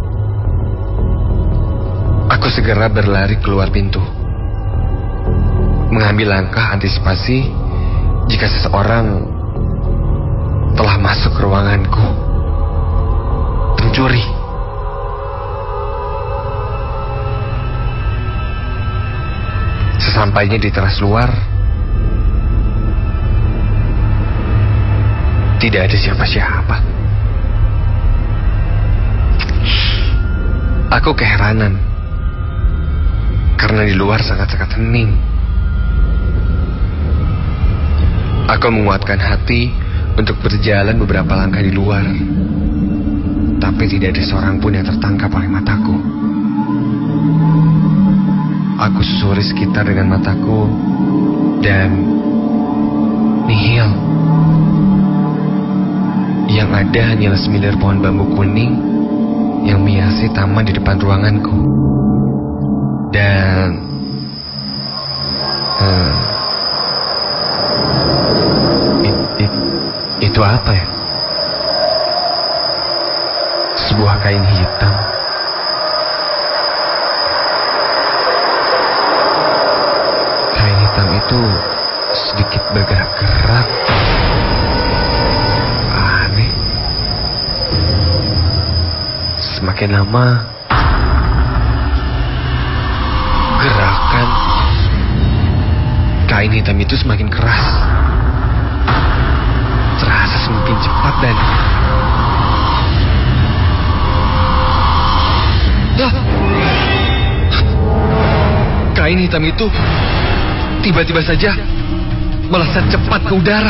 Aku segera berlari keluar pintu, mengambil langkah antisipasi jika seseorang telah masuk ke ruanganku. Pencuri. Sesampainya di teras luar, tidak ada siapa-siapa. Aku keheranan karena di luar sangat-sangat hening. Aku menguatkan hati untuk berjalan beberapa langkah di luar, tapi tidak ada seorang pun yang tertangkap oleh mataku. Aku susuri sekitar dengan mataku dan nihil. Yang ada hanyalah semilir pohon bambu kuning yang menghiasi taman di depan ruanganku. Dan hmm, it, it, itu apa ya? Sebuah kain hitam. Kain hitam itu sedikit bergerak-gerak. Aneh. Semakin lama, gerakan kain hitam itu semakin keras, terasa semakin cepat dan dah, kain hitam itu tiba-tiba saja melesat cepat ke udara.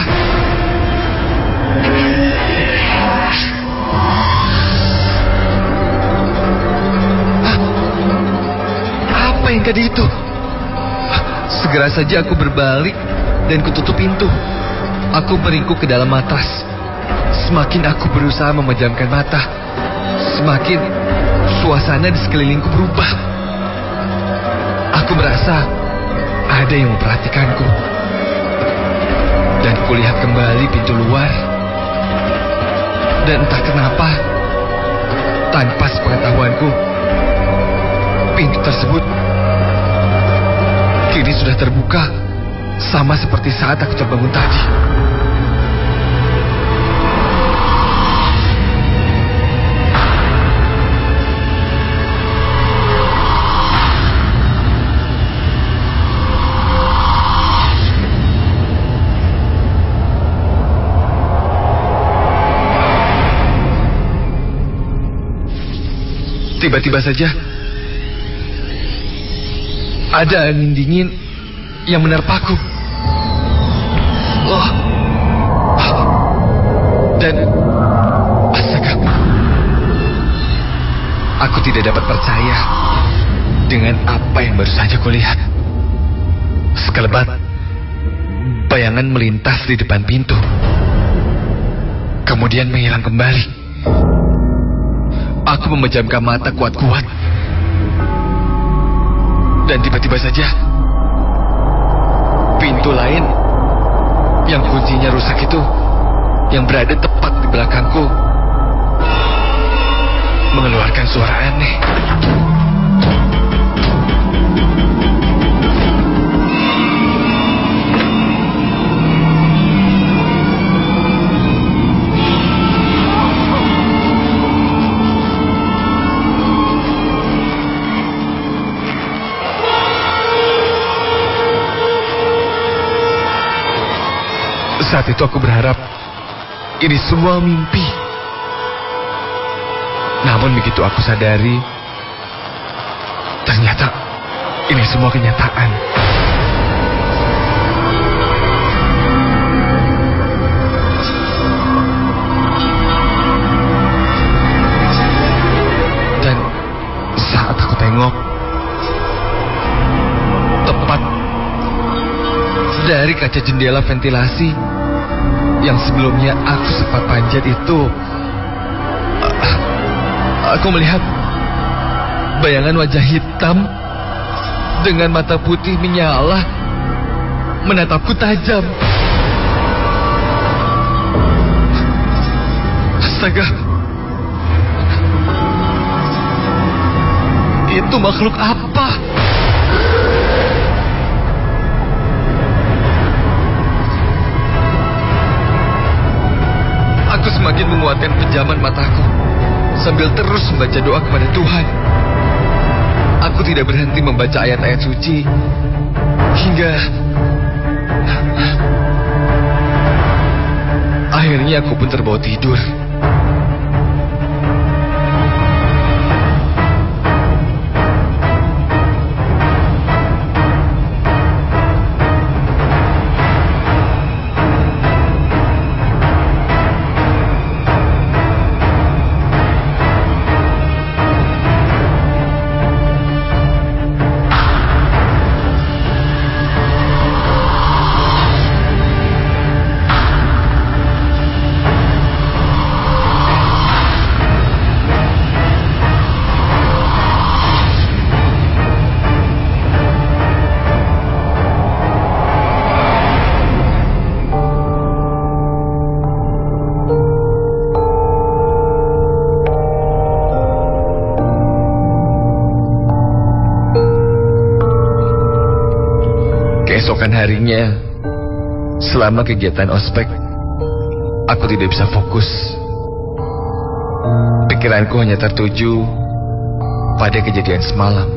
Hah? Apa yang tadi itu? Segera saja aku berbalik dan kututup pintu. Aku meringkuk ke dalam matras. Semakin aku berusaha memejamkan mata, semakin suasana di sekelilingku berubah. Aku merasa ada yang memperhatikanku. Dan kulihat kembali pintu luar. Dan entah kenapa, tanpa sepengetahuanku, pintu tersebut kini sudah terbuka, sama seperti saat aku terbangun tadi. Tiba-tiba saja ada angin dingin yang menerpaku. Oh. Dan astaga, aku tidak dapat percaya dengan apa yang baru saja kulihat. Sekelebat bayangan melintas di depan pintu. kemudian menghilang kembali. Aku memejamkan mata kuat-kuat. Dan tiba-tiba saja, pintu lain yang kuncinya rusak itu, yang berada tepat di belakangku, mengeluarkan suara aneh. Saat itu aku berharap ini semua mimpi. Namun begitu aku sadari, ternyata ini semua kenyataan. Dan saat aku tengok, tepat dari kaca jendela ventilasi yang sebelumnya aku sempat panjat itu, aku melihat bayangan wajah hitam dengan mata putih menyala menatapku tajam. Astaga, itu makhluk apa? Aku semakin menguatkan pejaman mataku sambil terus membaca doa kepada Tuhan. Aku tidak berhenti membaca ayat-ayat suci hingga akhirnya aku pun terbawa tidur. Keesokan harinya, selama kegiatan ospek, aku tidak bisa fokus. Pikiranku hanya tertuju pada kejadian semalam.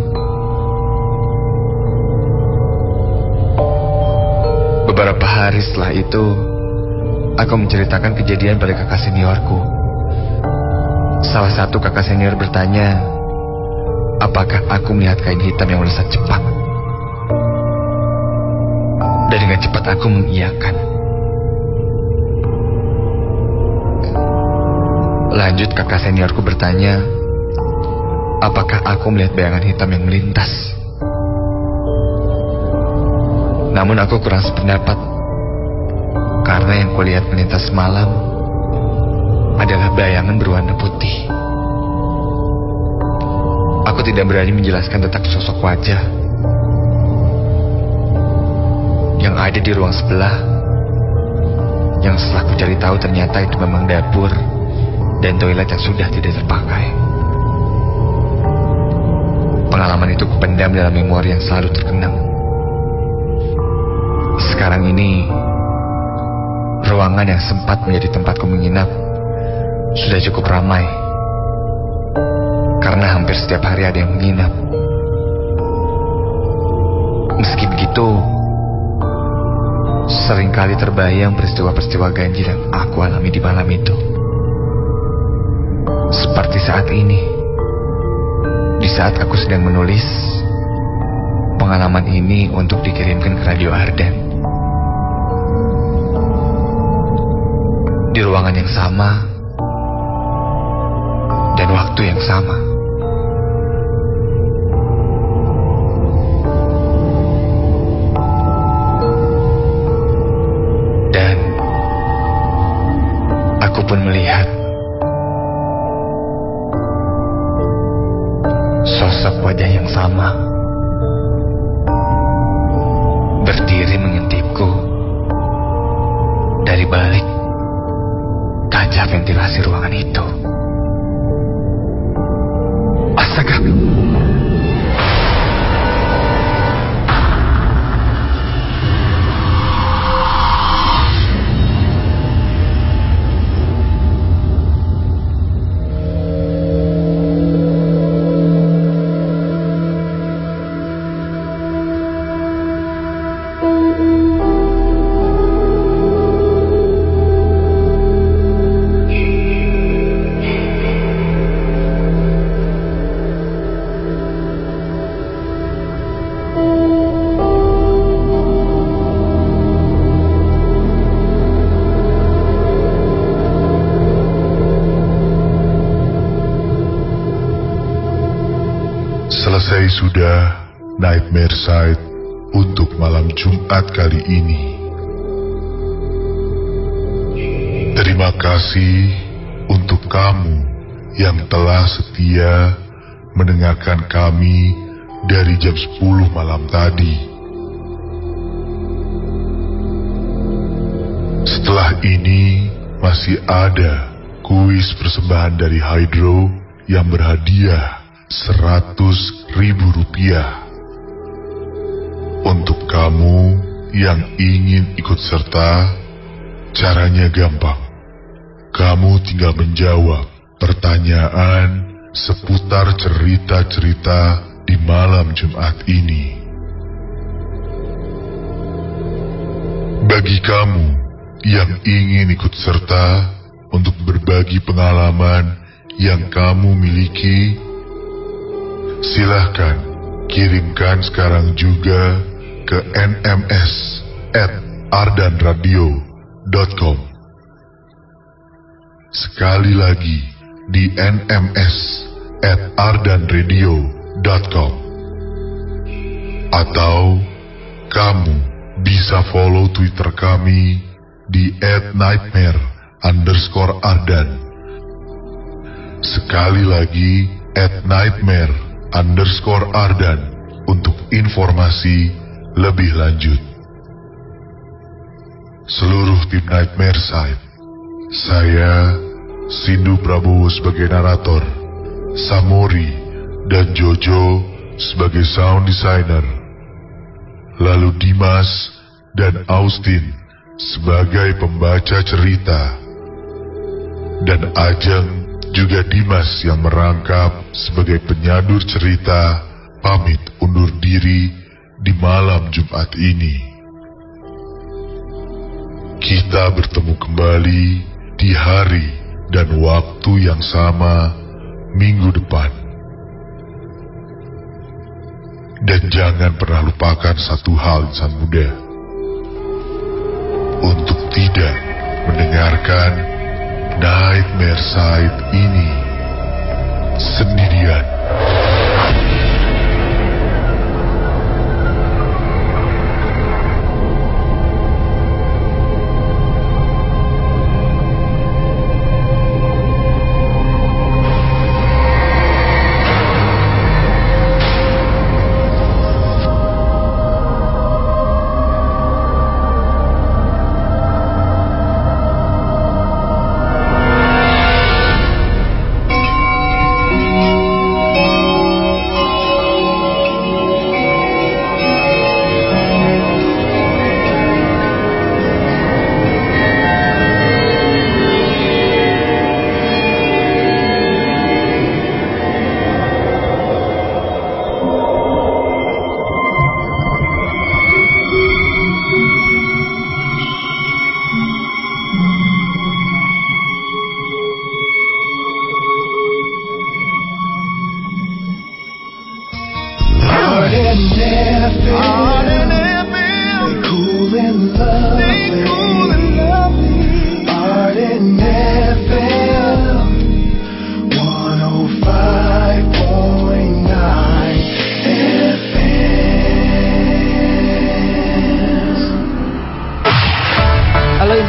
Beberapa hari setelah itu, aku menceritakan kejadian pada kakak seniorku. Salah satu kakak senior bertanya, apakah aku melihat kain hitam yang melesat cepat? Dan dengan cepat aku mengiyakan. Lanjut kakak seniorku bertanya, apakah aku melihat bayangan hitam yang melintas? Namun aku kurang sependapat, karena yang kulihat melintas semalam adalah bayangan berwarna putih. Aku tidak berani menjelaskan tentang sosok wajah yang ada di ruang sebelah, yang setelah ku cari tahu ternyata itu memang dapur dan toilet yang sudah tidak terpakai. Pengalaman itu kupendam dalam memori yang selalu terkenang. Sekarang ini, ruangan yang sempat menjadi tempatku menginap sudah cukup ramai, karena hampir setiap hari ada yang menginap. Meski begitu, seringkali terbayang peristiwa-peristiwa ganjil yang aku alami di malam itu. Seperti saat ini, di saat aku sedang menulis pengalaman ini untuk dikirimkan ke Radio Ardan. Di ruangan yang sama dan waktu yang sama. Sosok wajah yang sama berdiri mengintipku dari balik kaca ventilasi ruangan itu. Astaga! Selesai sudah Nightmare Side untuk malam Jumat kali ini. Terima kasih untuk kamu yang telah setia mendengarkan kami dari jam sepuluh malam tadi. Setelah ini masih ada kuis persembahan dari Hydro yang berhadiah seratus ribu rupiah. Untuk kamu yang ingin ikut serta, caranya gampang. Kamu tinggal menjawab pertanyaan seputar cerita-cerita di malam Jumat ini. Bagi kamu yang ingin ikut serta untuk berbagi pengalaman yang kamu miliki, silahkan kirimkan sekarang juga ke n m s at ardanradio dot com. Sekali lagi di n m s at ardanradio dot com. Atau kamu bisa follow Twitter kami di at nightmare underscore ardan. Sekali lagi at nightmare underscore ardan untuk informasi lebih lanjut. Seluruh tim Nightmare Side, saya Sindu Prabowo sebagai narator, Samori dan Jojo sebagai sound designer, lalu Dimas dan Austin sebagai pembaca cerita, dan Ajeng juga Dimas yang merangkap sebagai penyadur cerita, pamit undur diri di malam Jumat ini. Kita bertemu kembali di hari dan waktu yang sama minggu depan. Dan jangan pernah lupakan satu hal, insan muda, untuk tidak mendengarkan Nightmare Side ini sendirian.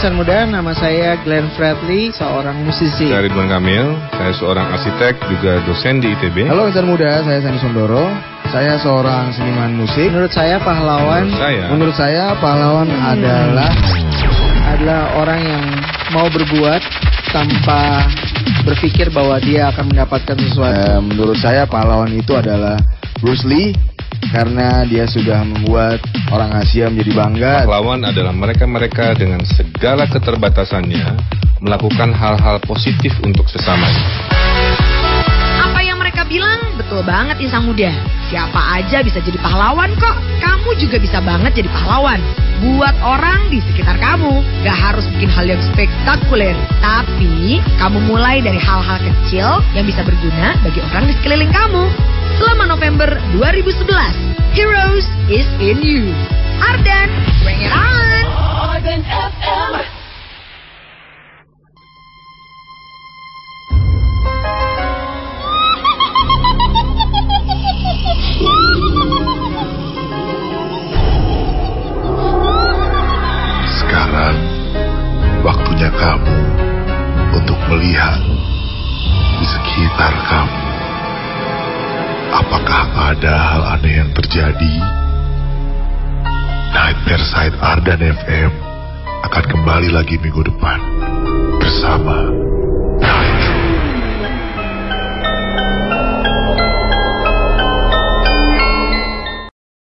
insan muda, nama saya Glenn Fredly, seorang musisi. Saya Ridwan Kamil, saya seorang arsitek, juga dosen di I T B. Halo insan muda, saya Sandi Sondoro. Saya seorang seniman musik. Menurut saya pahlawan, Menurut saya, Menurut saya pahlawan Hmm. adalah adalah orang yang mau berbuat tanpa berpikir bahwa dia akan mendapatkan sesuatu. eh, menurut saya pahlawan itu adalah Bruce Lee, karena dia sudah membuat orang Asia menjadi bangga. pahlawan adalah mereka-mereka dengan segala keterbatasannya melakukan hal-hal positif untuk sesamanya. Apa yang mereka bilang betul banget insan muda. Siapa aja bisa jadi pahlawan kok. Kamu juga bisa banget jadi pahlawan. Buat orang di sekitar kamu. Gak harus bikin hal yang spektakuler. Tapi kamu mulai dari hal-hal kecil yang bisa berguna bagi orang di sekeliling kamu. Selama November dua ribu sebelas, Heroes is in you. Ardan, bring it on. Ardan F M. Sekarang waktunya kamu untuk melihat di sekitar kamu. Apakah ada hal aneh yang terjadi? Nightmare Side Ardan F M akan kembali lagi minggu depan bersama